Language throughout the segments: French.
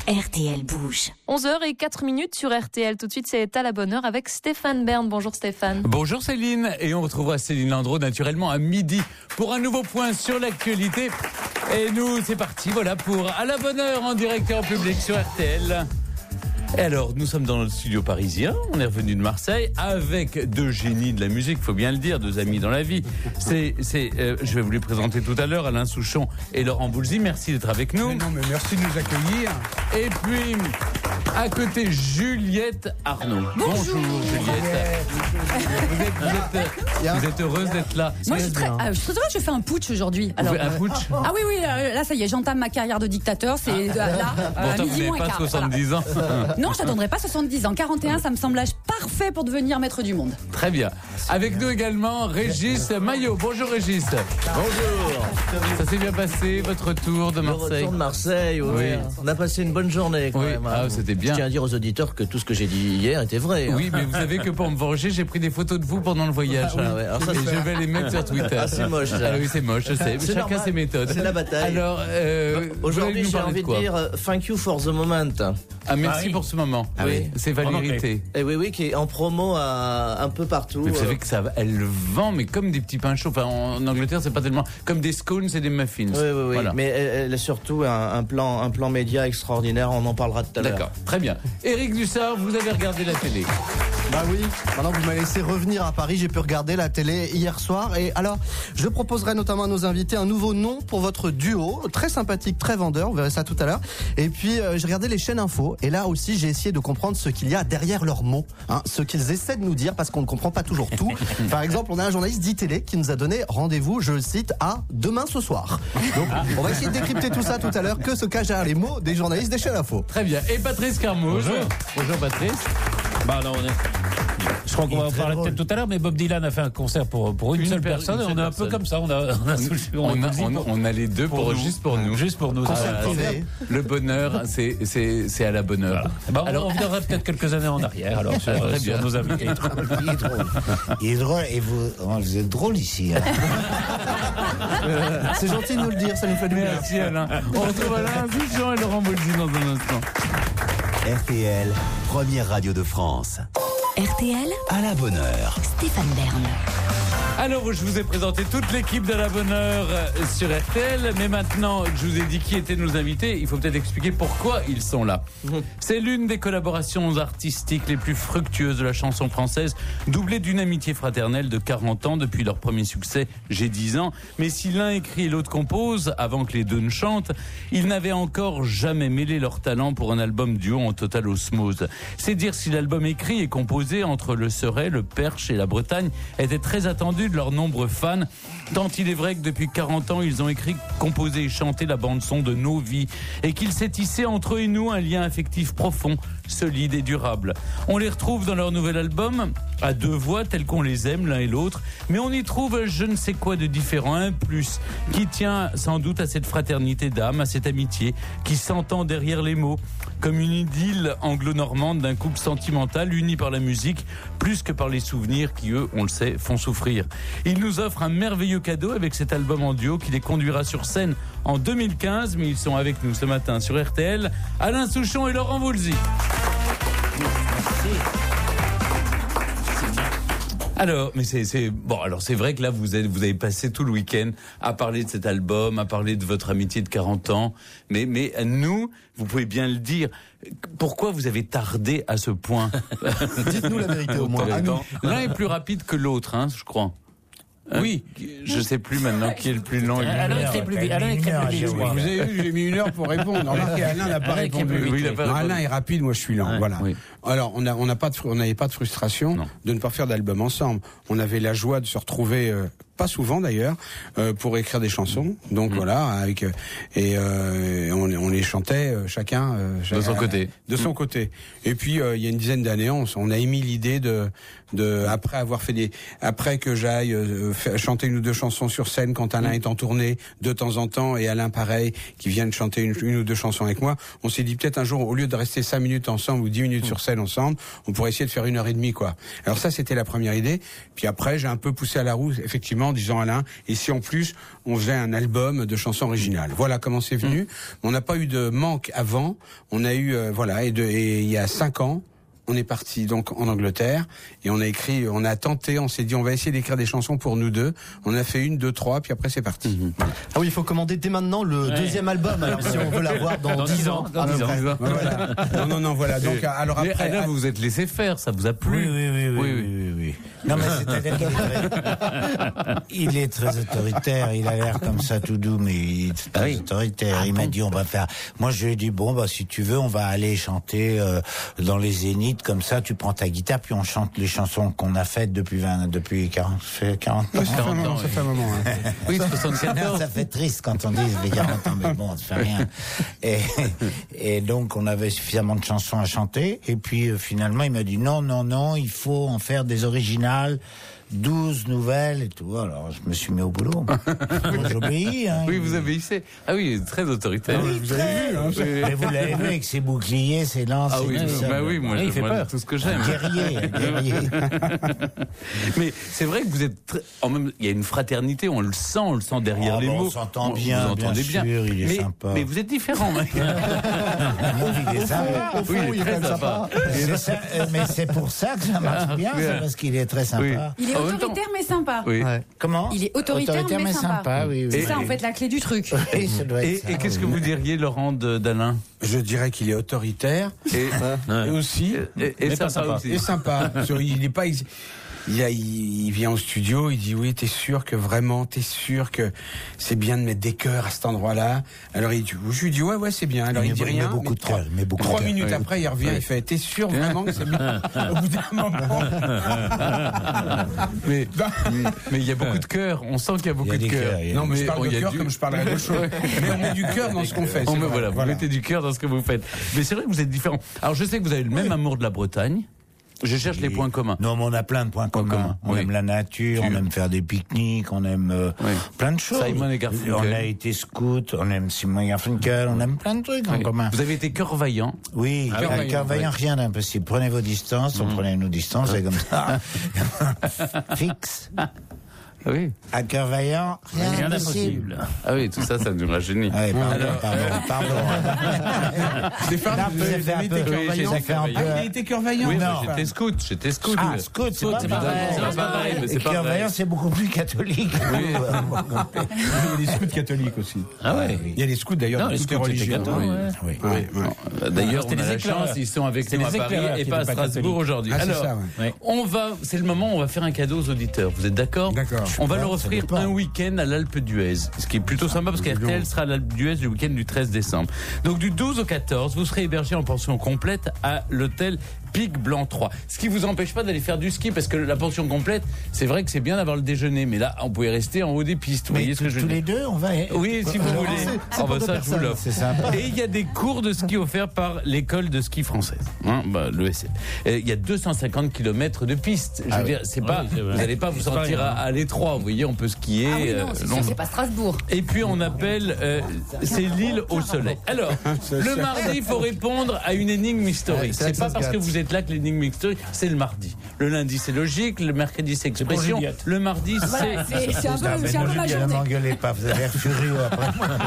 RTL bouge. 11h04 sur RTL. Tout de suite, c'est à la bonne heure avec Stéphane Bern. Bonjour Stéphane. Bonjour Céline. Et on retrouvera Céline Landreau naturellement à midi pour un nouveau point sur l'actualité. Et nous, c'est parti, voilà, pour à la bonne heure en direct et en public sur RTL. Et alors, nous sommes dans le studio parisien, on est revenu de Marseille avec deux génies de la musique, faut bien le dire, deux amis dans la vie. Je vais vous les présenter tout à l'heure, Alain Souchon et Laurent Boulzy. Merci d'être avec nous. Mais merci de nous accueillir. Et puis, à côté, Juliette Arnaud. Bonjour Juliette. Vous êtes heureuse d'être là. Moi, je suis très heureuse, je fais un putsch aujourd'hui. Alors, un putsch Ah oui, là, ça y est, j'entame ma carrière de dictateur. C'est là, pourtant, vous n'avez pas 70 ans. Non, je n'attendrai pas 70 ans. 41, ça me semble l'âge parfait pour devenir maître du monde. Très bien. Avec nous également, Régis Maillot. Bonjour Régis. Bonjour. Ça s'est bien passé, votre retour de Marseille? Le retour de Marseille, oui. On a passé une bonne journée quand même. Ah, c'était bien. Je tiens à dire aux auditeurs que tout ce que j'ai dit hier était vrai. Oui, mais vous savez que pour me venger, j'ai pris des photos de vous pendant le voyage. Ah, ouais. Alors ça, et je vais les mettre sur Twitter. Ah, c'est moche. Ça. Ah oui, c'est moche, je sais. C'est chacun normal. ses méthodes. C'est la bataille. Alors, aujourd'hui, j'ai envie de dire thank you for the moment. Ah, merci pour ce moment. Ah oui. C'est Valérité. Et oui, qui est en promo un peu partout. Mais vous savez que elle vend, mais comme des petits pains chauds. Enfin, en Angleterre, c'est pas tellement comme des scones et des muffins. Oui. Voilà. Mais elle a surtout un plan média extraordinaire. On en parlera tout à l'heure. D'accord, très bien. Éric Dussart, vous avez regardé la télé? Bah oui, maintenant que vous m'avez laissé revenir à Paris, j'ai pu regarder la télé hier soir. Et alors, je proposerai notamment à nos invités un nouveau nom pour votre duo. Très sympathique, très vendeur, vous verrez ça tout à l'heure. Et puis, j'ai regardé les chaînes info. Et là aussi, j'ai essayé de comprendre ce qu'il y a derrière leurs mots. Ce qu'ils essaient de nous dire, parce qu'on ne comprend pas toujours tout. Par exemple, on a un journaliste d'ITélé qui nous a donné rendez-vous, je le cite, à demain ce soir. Donc, on va essayer de décrypter tout ça tout à l'heure. Que se cache derrière les mots des journalistes des chaînes info? Très bien. Et Patrice Carmouge. Bonjour Patrice. Bah là, je crois qu'on va en parler peut-être tout à l'heure, mais Bob Dylan a fait un concert pour une seule personne. On est un peu comme ça. On a les deux juste pour nous. Juste pour nous. Le bonheur, c'est à la bonne heure. Voilà. Bah, alors, on reviendra peut-être quelques années en arrière. Alors, sur nos invités. Il est drôle. Et vous êtes drôle ici. Hein. C'est gentil de nous le dire, ça nous fait du bien. Merci Alain. On retrouve Alain Souchon et Laurent Boulzy dans un instant. RTL, première radio de France. RTL, à la bonne heure. Stéphane Bern. Alors, je vous ai présenté toute l'équipe de la bonne heure sur RTL, mais maintenant que je vous ai dit qui étaient nos invités, il faut peut-être expliquer pourquoi ils sont là. C'est l'une des collaborations artistiques les plus fructueuses de la chanson française, doublée d'une amitié fraternelle de 40 ans depuis leur premier succès, J'ai 10 ans. Mais si l'un écrit et l'autre compose, avant que les deux ne chantent, ils n'avaient encore jamais mêlé leur talent pour un album duo en totale osmose. C'est dire si l'album écrit et composé entre le Seray, le Perche et la Bretagne était très attendu de leurs nombreux fans, tant il est vrai que depuis 40 ans, ils ont écrit, composé et chanté la bande-son de nos vies, et qu'il s'est tissé entre eux et nous un lien affectif profond, solide et durable. On les retrouve dans leur nouvel album, à deux voix, telles qu'on les aime l'un et l'autre, mais on y trouve je ne sais quoi de différent, un plus, qui tient sans doute à cette fraternité d'âme, à cette amitié, qui s'entend derrière les mots, comme une idylle anglo-normande d'un couple sentimental uni par la musique, plus que par les souvenirs qui, eux, on le sait, font souffrir. Ils nous offrent un merveilleux cadeau avec cet album en duo qui les conduira sur scène en 2015, mais ils sont avec nous ce matin sur RTL, Alain Souchon et Laurent Boulzy. Alors, mais c'est vrai que là vous avez passé tout le week-end à parler de cet album, à parler de votre amitié de 40 ans, mais nous, vous pouvez bien le dire, pourquoi vous avez tardé à ce point? Dites-nous la vérité au moins. L'un est plus rapide que l'autre, je crois. Oui, je sais plus maintenant qui est le plus lent. Alain est plus vite. Vous avez vu, j'ai mis 1 heure pour répondre. Remarquez, Alain n'a pas répondu. Alain est rapide, moi je suis lent. Voilà. Oui. Alors, on n'avait pas de frustration de ne pas faire d'album ensemble. On avait la joie de se retrouver. Pas souvent d'ailleurs, pour écrire des chansons. Donc voilà, on les chantait chacun de son côté. De son côté. Et puis il y a une dizaine d'années, on a émis l'idée de après que j'aille chanter une ou deux chansons sur scène quand Alain est en tournée de temps en temps, et Alain pareil qui vient de chanter une ou deux chansons avec moi, on s'est dit peut-être un jour, au lieu de rester 5 minutes ensemble ou 10 minutes sur scène ensemble, on pourrait essayer de faire 1h30 quoi. Alors ça c'était la première idée. Puis après j'ai un peu poussé à la roue effectivement en disant Alain, et si en plus on faisait un album de chansons originales. Voilà comment c'est venu. On n'a pas eu de manque avant. On a eu et il y a 5 ans. On est parti donc en Angleterre et on a tenté, on s'est dit on va essayer d'écrire des chansons pour nous deux. On a fait 1, 2, 3, puis après c'est parti. Ah oui, il faut commander dès maintenant le deuxième album, alors si on veut l'avoir dans 10 ans. Voilà. Non, voilà. Donc alors après, Alain, vous vous êtes laissé faire, ça vous a plu? Oui. Non mais c'est-à-dire qu'il est très autoritaire. Il a l'air comme ça tout doux, mais il est très autoritaire. Il m'a dit on va faire. Moi je lui ai dit bon si tu veux on va aller chanter dans les zéniths. Comme ça, tu prends ta guitare, puis on chante les chansons qu'on a faites depuis 40 ans. Ça fait un moment. Hein. Oui, 74. Ça fait triste quand on dit les 40 ans, mais bon, ça fait rien. Et donc, on avait suffisamment de chansons à chanter. Et puis, finalement, il m'a dit non, il faut en faire des originales. 12 nouvelles et tout. Alors, je me suis mis au boulot. J'obéis. Hein. Oui, vous obéissez. Ah oui, très autoritaire. Oui, vous avez vu. Hein, mais vous l'avez vu avec ses boucliers, ses lances. Ah oui, moi, il fait peur. Tout ce que j'aime. Guerrier. Mais c'est vrai que vous êtes il y a une fraternité, on le sent derrière les mots. On s'entend bien. Vous entendez bien. Sûr, il est sympa. Mais vous êtes différent. Il est sympa. Au fond, il est très sympa. Mais c'est pour ça que ça marche bien, c'est parce qu'il est très sympa. Il est autoritaire mais sympa. Oui. Ouais. Comment? Il est autoritaire mais sympa. Oui. C'est ça en fait la clé du truc. Et qu'est-ce que vous diriez, Laurent, d'Alain? Je dirais qu'il est autoritaire et aussi et sympa aussi. Et sympa. Il n'est pas. Il vient au studio, il dit oui, t'es sûr que c'est bien de mettre des chœurs à cet endroit-là. Alors je lui dis ouais c'est bien. Alors il dit rien. Beaucoup de chœurs. 3 minutes après il revient, il fait t'es sûr vraiment que c'est bien? Au bout d'un moment. mais il y a beaucoup de chœurs. On sent qu'il y a beaucoup de chœurs. Non mais je parle de chœur comme je parlerais de choses. Mais on met du cœur dans ce qu'on fait. Vous mettez du cœur dans ce que vous faites. Mais c'est vrai que vous êtes différents. Alors je sais que vous avez le même amour de la Bretagne. Je cherche les points communs. Non, mais on a plein de points communs. On aime la nature, on aime faire des pique-niques, on aime plein de choses. Simon et Garfunkel. On a été scout, on aime Simon et Garfunkel, on aime plein de trucs en commun. Vous avez été cœur vaillant. Oui, cœur vaillant, rien d'impossible. Prenez vos distances, on prenait nos distances, c'est comme ça. Fixe. Oui. À cœur vaillant, rien d'impossible. Ah oui, tout ça nous rajeunit. Ah oui, pardon. Stéphane, vous avez été cœur vaillant. Il était cœur vaillant. Oui, j'étais scout. Ah, scout, c'est pas pareil. Cœur vaillant, c'est beaucoup plus catholique. Il y a des scouts catholiques aussi. Ah ouais. Il y a des scouts d'ailleurs de toutes les religions. D'ailleurs, on a la chance, ils sont avec nous à Paris et pas à Strasbourg aujourd'hui. Alors, c'est le moment où on va faire un cadeau aux auditeurs. Vous êtes d'accord? D'accord. On va leur offrir un week-end à l'Alpe d'Huez, ce qui est plutôt sympa parce qu'RTL sera à l'Alpe d'Huez le week-end du 13 décembre. Donc du 12 au 14, vous serez hébergé en pension complète à l'hôtel Pic Blanc 3. Ce qui vous empêche pas d'aller faire du ski parce que la pension complète, c'est vrai que c'est bien d'avoir le déjeuner, mais là, on pouvait rester en haut des pistes. Vous voyez ce que je veux dire? Tous les deux, on va. Oui, si vous voulez. Ça, je vous l'offre. C'est sympa. Et il y a des cours de ski offerts par l'école de ski française, l'ESL. Il y a 250 km de pistes. Je veux dire, c'est pas, vous n'allez pas vous sentir à l'étroit. Vous voyez, on peut skier. Ah oui, non, c'est pas Strasbourg. Et puis on appelle, c'est l'île au soleil. Alors, le mardi, il faut répondre à une énigme historique. C'est pas parce que vous êtes là que l'énigme historique, c'est le mardi. Le lundi, c'est logique. Le mercredi, c'est expression. Le mardi, c'est un peu ma journée. Ne m'engueulez pas, vous avez l'air furieux après.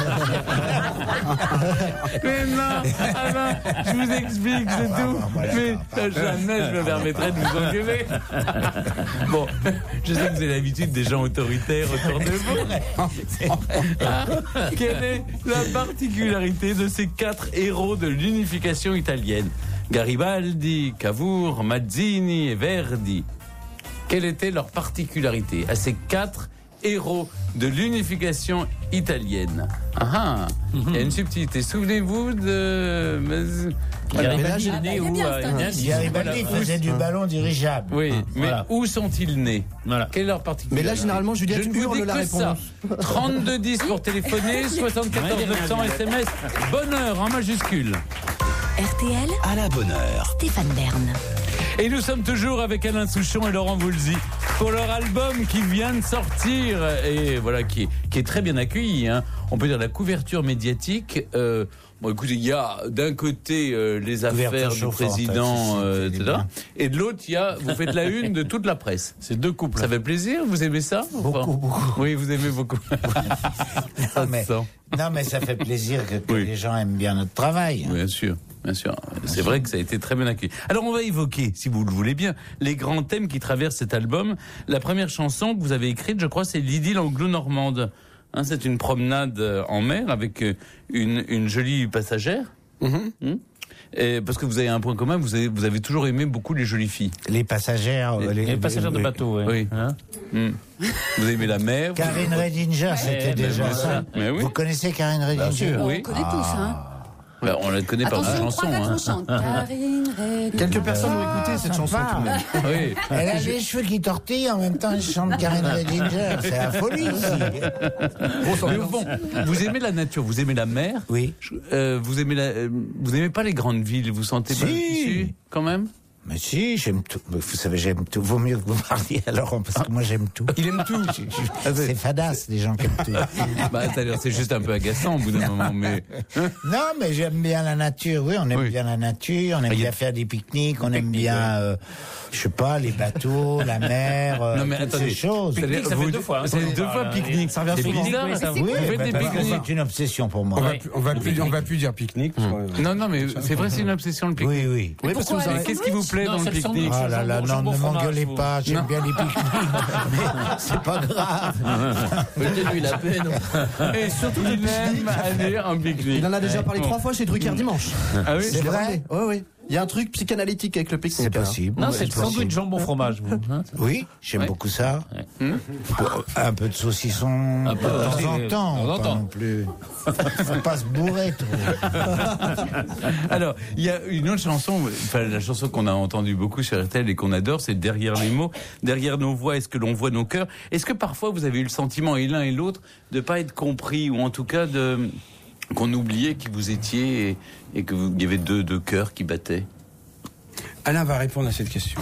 Mais non, je vous explique, c'est tout. Mais jamais je me permettrai de vous engueuler. Bon, je sais que vous avez l'habitude des gens autoritaires autour de vous. Quelle est la particularité de ces 4 héros de l'unification italienne? Garibaldi, Cavour, Mazzini et Verdi. Quelle était leur particularité à ces 4 héros de l'unification italienne? Il y a une subtilité. Souvenez-vous de Garibaldi faisait du ballon dirigeable. Oui, mais où sont-ils nés? Quelle est leur particularité? Mais là, généralement, Juliette hurle la réponse. 3210 pour téléphoner, 74 900 SMS. Bonheur en majuscule. RTL, à la bonne heure. Stéphane Bern. Et nous sommes toujours avec Alain Souchon et Laurent Voulzy. pour leur album qui vient de sortir et voilà qui est très bien accueilli. Hein. On peut dire la couverture médiatique. Bon, écoutez, il y a d'un côté les affaires du président, etc. Et de l'autre, vous faites la une de toute la presse. C'est deux couples. Ça fait plaisir. Vous aimez ça? Beaucoup. Oui, vous aimez beaucoup. Non, mais ça fait plaisir que les gens aiment bien notre travail. Oui, bien sûr. C'est vrai que ça a été très bien accueilli. Alors, on va évoquer, si vous le voulez bien, les grands thèmes qui traversent cet album. La première chanson que vous avez écrite, je crois, c'est l'idylle anglo-normande. Hein, c'est une promenade en mer avec une jolie passagère. Et parce que vous avez un point commun, vous avez toujours aimé beaucoup les jolies filles. Les passagères, les passagères de bateau, oui. Hein vous avez aimé la mer. Karine Redinger, c'était déjà ça. Mais oui. Vous connaissez Karine Redinger? Oui. On connaît tous, hein. Ben, on la connaît par une chanson. Quelques personnes ont écouté cette chanson. Oui. Elle a les cheveux qui tortillent, en même temps elle chante Karine Redinger. C'est la folie ici. Mais bon, vous aimez la nature, vous aimez la mer. Oui. Vous aimez pas les grandes villes, vous sentez pas dessus quand même? Mais si, j'aime tout. Vous savez, j'aime tout. Vaut mieux que vous parliez à Laurent, parce que moi j'aime tout. Il aime tout. C'est fadasse, les gens qui aiment tout. C'est juste un peu agaçant au bout d'un moment, mais... Non, mais j'aime bien la nature, oui, on aime bien la nature, on aime bien faire des pique-niques, on aime bien, je sais pas, les bateaux, la mer, non, mais toutes ces choses. Pique-nique, ça fait 2 fois. C'est 2 fois pique-nique. Ça revient souvent. Oui, c'est une obsession pour moi. On va plus dire pique-nique. Non, mais c'est vrai, c'est une obsession le pique-nique. Oui. Qu'est-ce qui vous plaît dans le pique-nique? Ah là là, non, ne m'engueulez pas, j'aime bien les pique-niques, mais c'est pas grave. Mettez-lui la peine. Et surtout il aime aller en pique-nique. Il en a déjà parlé 3 fois chez Drucker dimanche. Ah oui, c'est vrai. Oui. Il y a un truc psychanalytique avec le pique-nique. C'est possible. Non, c'est le sandwich jambon fromage. Oui, j'aime beaucoup ça. Un peu de saucisson de temps en temps. Pas non plus. Faut pas se bourrer trop. Alors, il y a une autre chanson, la chanson qu'on a entendue beaucoup sur RTL et qu'on adore, c'est Derrière les mots. Derrière nos voix, est-ce que l'on voit nos cœurs? Est-ce que parfois vous avez eu le sentiment, et l'un et l'autre, de pas être compris, ou en tout cas qu'on oubliait qui vous étiez et qu'il y avait deux cœurs qui battaient? Alain va répondre à cette question.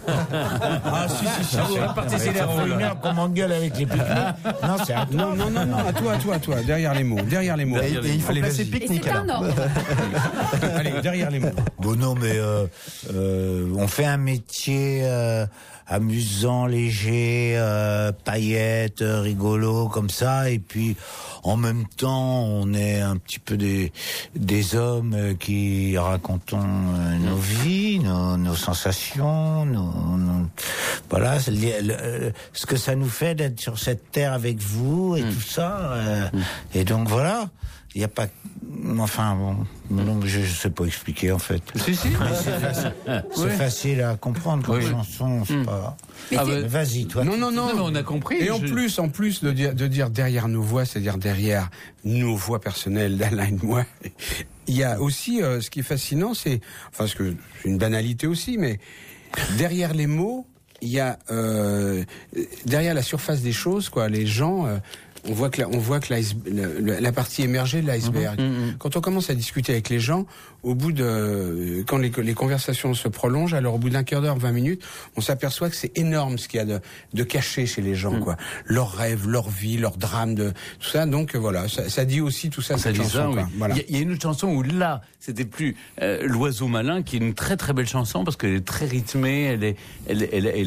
Si. Vous repartissez l'air en une heure qu'on m'engueule avec les pique-niques. Non, c'est à toi. Non, à toi. Derrière les mots. Et il faut placer pique-nique alors. Allez, derrière les mots. Bon, non, mais on fait un métier amusant, léger, paillettes, rigolo, comme ça, et puis en même temps, on est un petit peu des hommes qui racontons nos vies, nos sensations, voilà, ce que ça nous fait d'être sur cette terre avec vous et tout ça, et donc voilà. Il n'y a pas... Enfin, bon, je ne sais pas expliquer, en fait. Si. C'est facile à comprendre comme chanson, c'est pas... Mais vas-y, toi. Non, mais on a compris. Et en plus de dire derrière nos voix, c'est-à-dire derrière nos voix personnelles d'Alain et de moi, il y a aussi, ce qui est fascinant, c'est une banalité aussi, mais derrière les mots, il y a, derrière la surface des choses, quoi, les gens... On voit que la partie émergée de l'iceberg. Quand on commence à discuter avec les gens, au bout quand les conversations se prolongent, alors au bout d'un quart d'heure, 20 minutes, on s'aperçoit que c'est énorme ce qu'il y a de caché chez les gens, quoi. Leurs rêves, leur vie, leurs drames, tout ça. Donc voilà, ça dit aussi tout ça, cette chanson. Oui. Voilà. Il y a une autre chanson où là, c'était plus L'Oiseau malin, qui est une très très belle chanson parce qu'elle est très rythmée, elle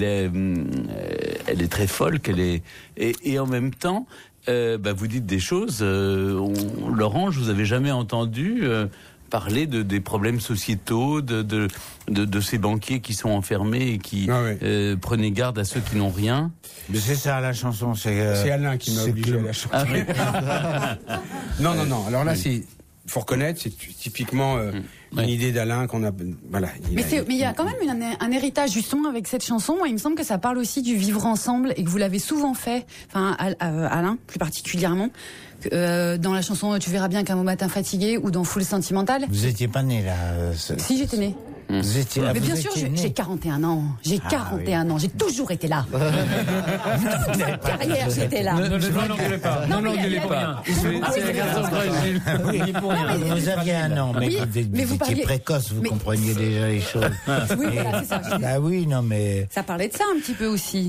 est très folk, et en même temps. Vous dites des choses. Laurent, je vous avais jamais entendu parler des problèmes sociétaux, de ces banquiers qui sont enfermés et qui prenaient garde à ceux qui n'ont rien. Mais c'est ça la chanson. C'est Alain qui m'a obligé à la chanter. Non. Alors là, faut reconnaître, c'est typiquement une idée d'Alain qu'on a. Voilà. Mais il y a quand même un héritage justement avec cette chanson. Moi, il me semble que ça parle aussi du vivre ensemble et que vous l'avez souvent fait. Enfin, Alain, plus particulièrement. Dans la chanson Tu verras bien qu'un beau matin fatigué ou dans Foule sentimentale. Vous étiez pas né là. Si, j'étais né. Mais bien sûr, j'ai 41 ans. J'ai 41 ans. J'ai toujours été là. Toute ma carrière, j'étais là. Ne l'engueulez pas. Ne l'engueulez pas. C'est un garçon fragile. Vous aviez un an, mais vous étiez précoce, vous compreniez déjà les choses. Oui, voilà, c'est ça. Ah oui, non mais... Ça parlait de ça un petit peu aussi.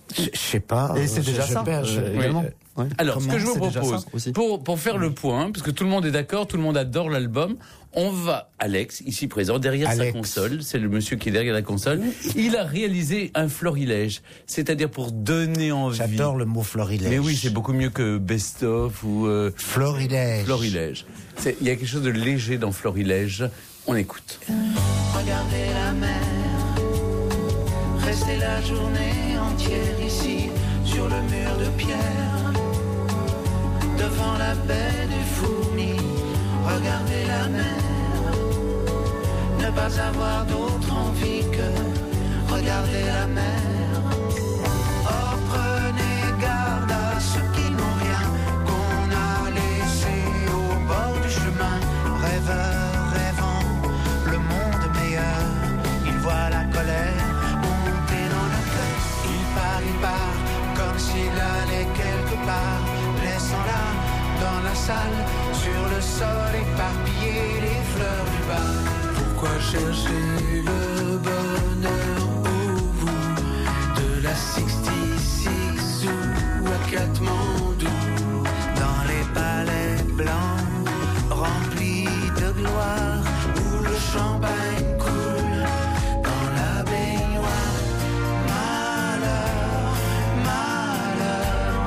Je sais pas. Et c'est déjà ça. Également. Ouais. Alors, ce que je vous propose, pour faire le point, parce que tout le monde est d'accord, tout le monde adore l'album, on va, Alex, ici présent, derrière sa console, c'est le monsieur qui est derrière la console, il a réalisé un florilège, c'est-à-dire pour donner envie. J'adore le mot florilège. Mais oui, c'est beaucoup mieux que best-of ou... florilège. Florilège. Il y a quelque chose de léger dans florilège. On écoute. Regardez la mer, restez la journée entière ici, sur le mur de pierre, devant la baie du Fourmi. Regardez la mer, ne pas avoir d'autre envie que regarder la mer. Oh, prenez garde à ceux qui n'ont rien, qu'on a laissé au bord du chemin. Rêveurs rêvant le monde meilleur, ils voient la colère monter dans leur cœur. Il part, comme s'il allait quelque part, laissant là, dans la salle, sur le sol, éparpiller les fleurs du bas. Pourquoi chercher le bonheur au bout de la 66 ou à Katmandou, dans les palais blancs remplis de gloire, où le champagne coule dans la baignoire. Malheur, malheur.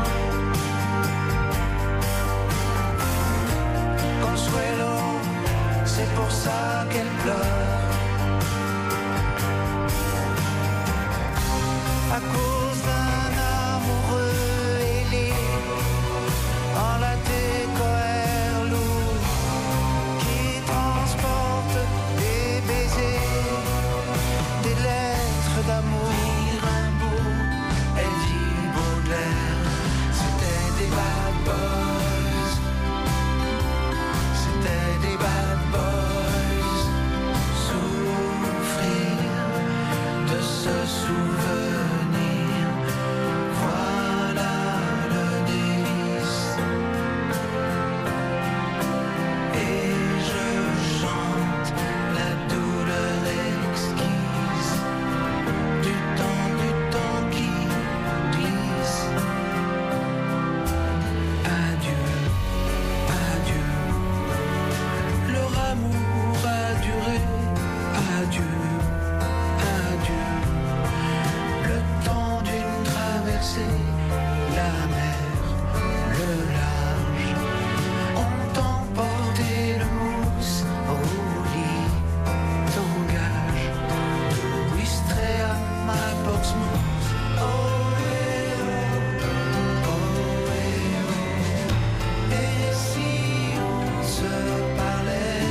Consuelo, c'est pour ça qu'elle pleure. À cause d'un amoureux ailé, en la décoère lourd, qui transporte des baisers, des lettres d'amour. Rimbaud, elle dit Baudelaire, c'était des bad boys, c'était des bad boys. Souffrir de ce souvenir, voilà le délice. Et je chante la douleur exquise du temps qui glisse. Adieu, adieu, leur amour a duré. Adieu, adieu, le temps d'une traversée, la mer, le large, ont emporté le mousse, roulis, t'engage, Ouistreham à Portsmouth. Oh, eh, oh, et si on se parlait?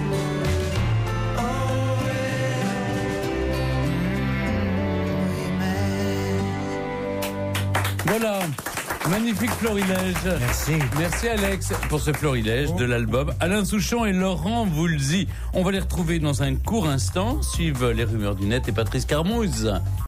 Voilà, magnifique florilège. Merci. Merci Alex pour ce florilège de l'album. Alain Souchon et Laurent Voulzy. On va les retrouver dans un court instant. Suivent les rumeurs du net et Patrice Carmouze.